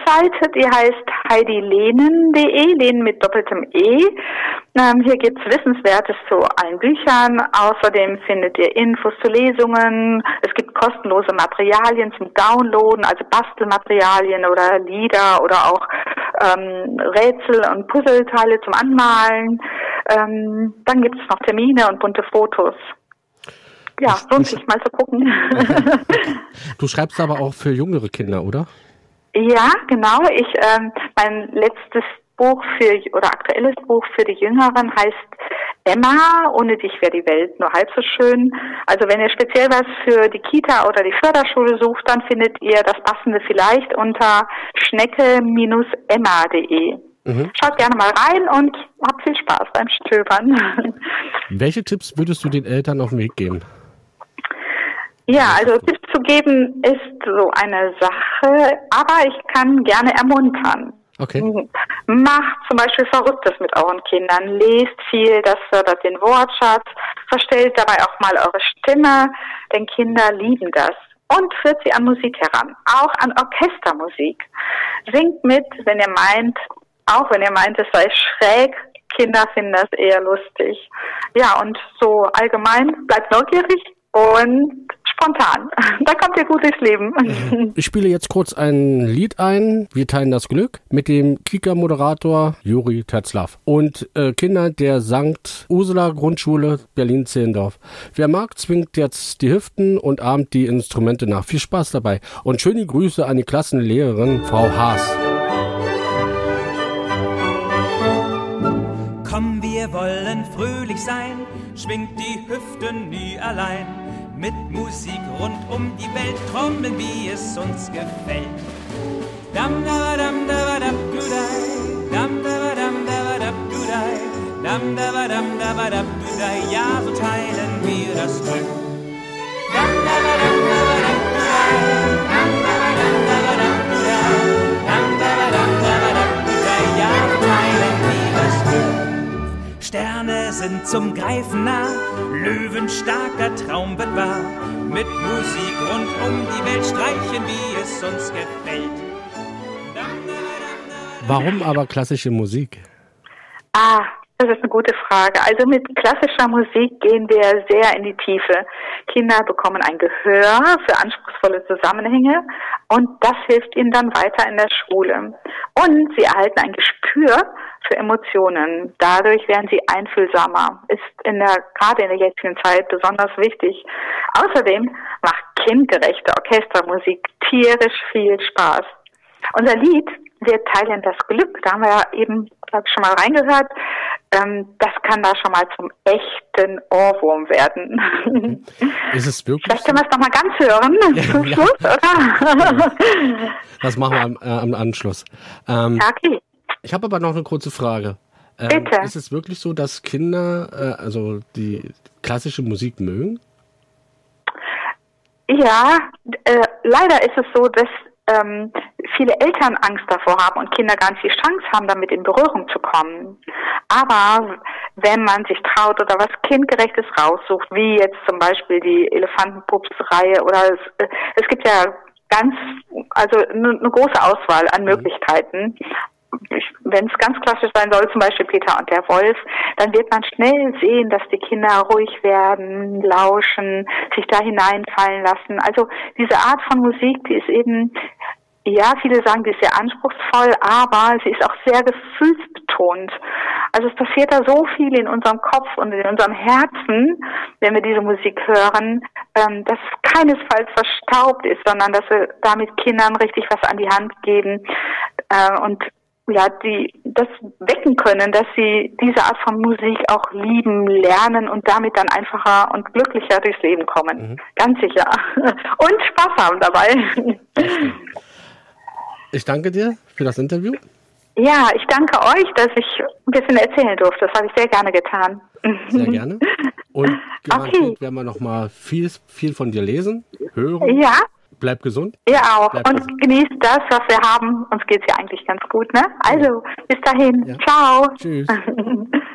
Webseite, die heißt heidilehnen.de, Lehnen mit doppeltem E. Hier gibt's Wissenswertes zu allen Büchern. Außerdem findet ihr Infos zu Lesungen. Es gibt kostenlose Materialien zum Downloaden, also Bastelmaterialien oder Lieder oder auch Rätsel und Puzzleteile zum Anmalen. Dann gibt's noch Termine und bunte Fotos. Ja, lohnt sich mal zu gucken. Du schreibst aber auch für jüngere Kinder, oder? Ja, genau. Mein letztes Buch aktuelles Buch für die Jüngeren heißt Emma, ohne dich wäre die Welt nur halb so schön. Also wenn ihr speziell was für die Kita oder die Förderschule sucht, dann findet ihr das Passende vielleicht unter schnecke-emma.de. Schaut gerne mal rein und habt viel Spaß beim Stöbern. Welche Tipps würdest du den Eltern auf den Weg geben? Ja, also Tipps zu geben ist so eine Sache, aber ich kann gerne ermuntern. Okay. Macht zum Beispiel Verrücktes mit euren Kindern, lest viel, das fördert den Wortschatz, verstellt dabei auch mal eure Stimme, denn Kinder lieben das. Und führt sie an Musik heran, auch an Orchestermusik. Singt mit, wenn ihr meint, es sei schräg, Kinder finden das eher lustig. Ja, und so allgemein, bleibt neugierig und spontan. Da kommt ihr gut durchs Leben. Ich spiele jetzt kurz ein Lied ein. Wir teilen das Glück mit dem Kika-Moderator Juri Tetzlaff und Kinder der St. Ursula Grundschule Berlin-Zehlendorf. Wer mag, zwingt jetzt die Hüften und ahmt die Instrumente nach. Viel Spaß dabei und schöne Grüße an die Klassenlehrerin Frau Haas. Komm, wir wollen fröhlich sein, schwingt die Hüften nie allein. Mit Musik rund um die Welt trommeln, wie es uns gefällt. Dam da dam da dam du dai, dam da dam da du dai, dam da dam da du dai, ja, so teilen wir das Glück. Dam da dam da du dai, dam da dam du dai, dam da dam du dai, ja, so teilen wir das Glück. Sterne sind zum Greifen nah, löwenstarker Traum wird wahr. Mit Musik rund um die Welt streichen, wie es uns gefällt. Warum aber klassische Musik? Das ist eine gute Frage. Also mit klassischer Musik gehen wir sehr in die Tiefe. Kinder bekommen ein Gehör für anspruchsvolle Zusammenhänge und das hilft ihnen dann weiter in der Schule. Und sie erhalten ein Gespür für Emotionen. Dadurch werden sie einfühlsamer. Ist gerade in der jetzigen Zeit besonders wichtig. Außerdem macht kindgerechte Orchestermusik tierisch viel Spaß. Unser Lied, wir teilen das Glück, da haben wir ja eben, glaube ich, schon mal reingehört, das kann da schon mal zum echten Ohrwurm werden. Ist es wirklich? Vielleicht können wir es noch mal ganz hören zum Schluss, oder? Das machen wir am Anschluss. Okay. Ich habe aber noch eine kurze Frage. Bitte. Ist es wirklich so, dass Kinder also die klassische Musik mögen? Ja, leider ist es so, dass viele Eltern Angst davor haben und Kinder gar nicht die Chance haben, damit in Berührung zu kommen. Aber wenn man sich traut oder was Kindgerechtes raussucht, wie jetzt zum Beispiel die Elefantenpups-Reihe oder es gibt ja eine große Auswahl an Möglichkeiten. Wenn es ganz klassisch sein soll, zum Beispiel Peter und der Wolf, dann wird man schnell sehen, dass die Kinder ruhig werden, lauschen, sich da hineinfallen lassen. Also diese Art von Musik, die ist eben, ja, viele sagen, die ist sehr anspruchsvoll, aber sie ist auch sehr gefühlsbetont. Also es passiert da so viel in unserem Kopf und in unserem Herzen, wenn wir diese Musik hören, dass es keinesfalls verstaubt ist, sondern dass wir damit Kindern richtig was an die Hand geben und ja, das wecken können, dass sie diese Art von Musik auch lieben, lernen und damit dann einfacher und glücklicher durchs Leben kommen. Mhm. Ganz sicher. Und Spaß haben dabei. Ich danke dir für das Interview. Ja, ich danke euch, dass ich ein bisschen erzählen durfte. Das habe ich sehr gerne getan. Sehr gerne. Und garantiert werden wir noch mal viel von dir lesen, hören. Ja. Bleib gesund. Ihr auch. Und genießt das, was wir haben. Uns geht's ja eigentlich ganz gut, ne? Also, bis dahin. Ja. Ciao. Tschüss.